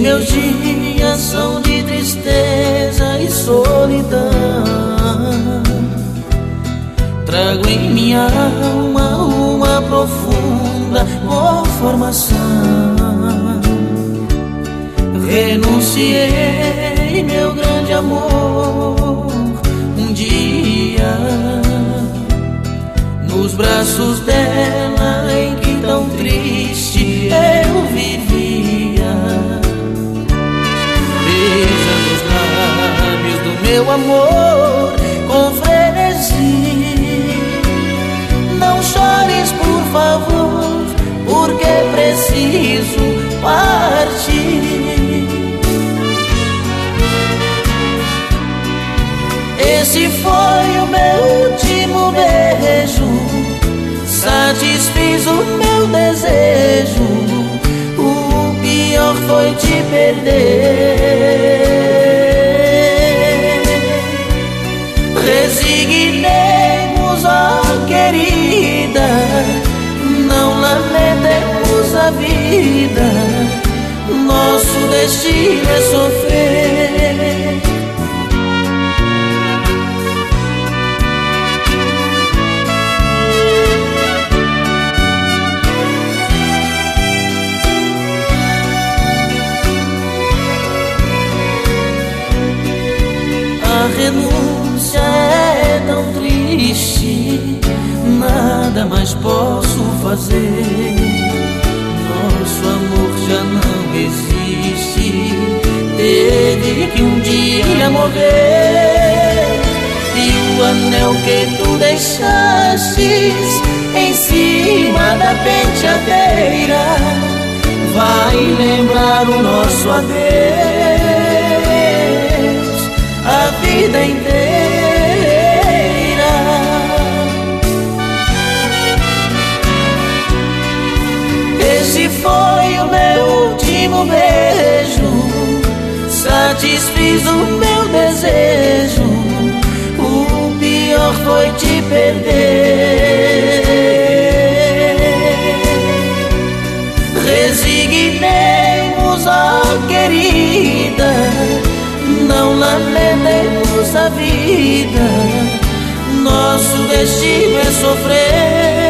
meus dias são de tristeza e solidão, trago em minha alma uma profunda malformação. Renunciei meu grande amor um dia, nos braços dela em que tão triste eu vivia. Beijando os lábios do meu amor com frenesi. Não chores, por favor, porque preciso partir. Esse foi o meu último beijo, satisfiz o meu desejo. O pior foi te perder. Resignemos, ó querida, não lamentemos a vida. Nosso destino é sofrer. A renúncia é tão triste, nada mais posso fazer. Nosso amor já não existe, teve que um dia morrer. E o anel que tu deixastes em cima da penteadeira vai lembrar o nosso adeus a vida inteira. Esse foi o meu último beijo, satisfiz o meu desejo. O pior foi te perder. Resignemos, ó querida, não lamentemos a vida. Nosso destino é sofrer.